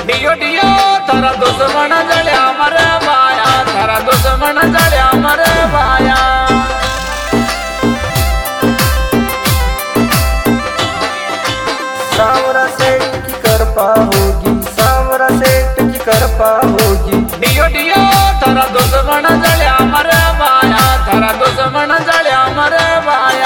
Deo deo थारा दुश्मन जड़िया मरे भाया, थारा दुश्मन जड़िया मरे भाया। सावरा सेठ की कृपा होगी, सावरा सेठ की कृपा होगी। डियो डियो थारा दुश्मन जड़िया मरे भाया, थारा दुश्मन जड़िया मरे भाया।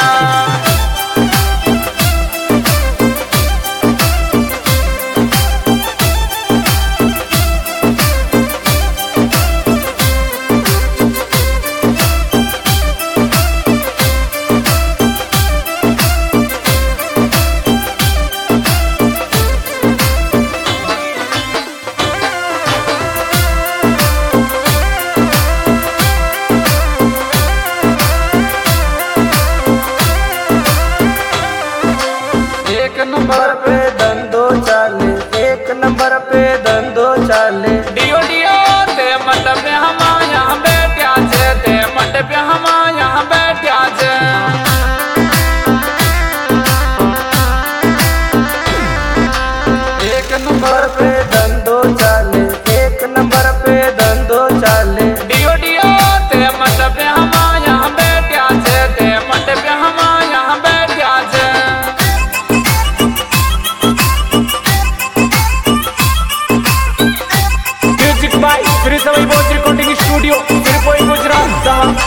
एक नंबर पे धंधो चाले, एक नंबर पे धंधो चाले। डियो डियो ते मट पे हम यहाँ बैठा छे, ते मट पे हम यहाँ बैठा छे। एक नंबर पे धंधो चाले, एक नंबर पे धंधो चाले। डियो डियो ते मट पे हम यहाँ बैठा छे, ते मट पे हम यहाँ बैठा छे। Music by Shri Sawai Boj recording studio Tirupati Gujarat.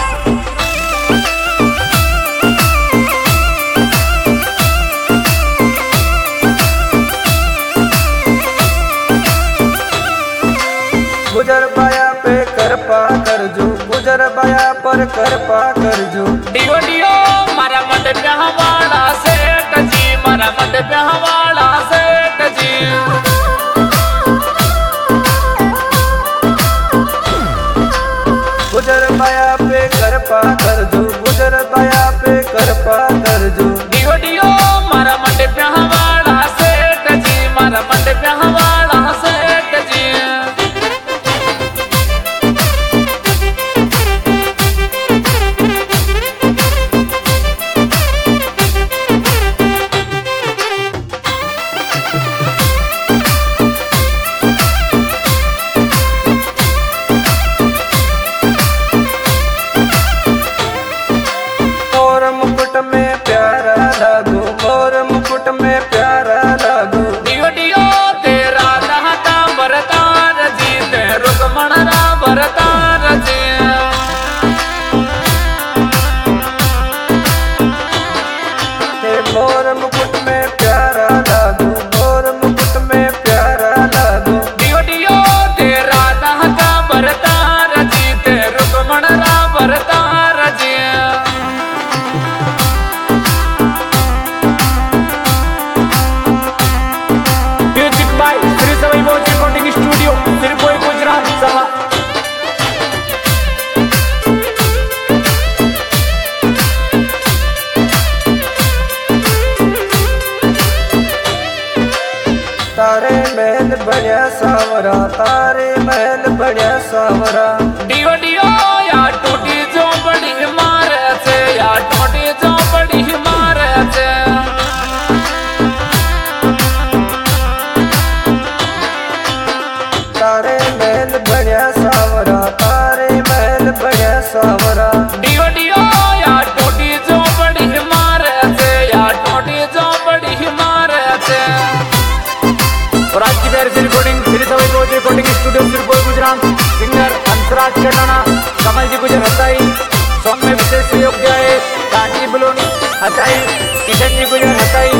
गुजर बाया पे कृपा करजो, गुजर बाया पर कृपा करजो। डियो डियो मारा मट पे हवाला सेठ जी, मारा मट पे हवाला सेठ जी। गुजर बाया पे कृपा करजो, गुजर बाया पे कृपा करजो। डियो डियो मारा मट पे हवाला सेठ जी, मारा मट पे हवाला सेठ जी। मोर मुकुट में प्यारा लागो, मोर मुकुट में प्यारा लागो। डियो डियो तेरा रहता बरतार जी, ते रुकमण रा बरतार जी। ते मोर मुकुट में प्यारा लागो, मोर मुकुट में प्यारा लागो। डियो डियो तेरा रहता बरतार जी, ते रुकमण रा बरतार जी। Music by Shri Sawai Boj recording studio Tirupati Gujarat सभा। तारे महल बढ़िया सावरा, तारे महल बढ़िया सावरा। डियो डियो या टूटी जो बड़ी मारे छे, या टूटी जो बड़ी मारे छे। तारे महल बढ़िया सावरा, तारे महल बढ़िया सावरा। डियो डियो या टूटी जो बड़ी मारे छे, या टूटी जो बड़ी मारे छे। और आज की प्यारी सी recording Shri Sawai Boj recording studio Tirupati Gujarat. Singer Hansraj Chatana, Kamal ji Gujar हताई। सॉन्ग में विशेष सहयोग दिया है कांटी बलोनी हताई, किशन जी गुजर हताई,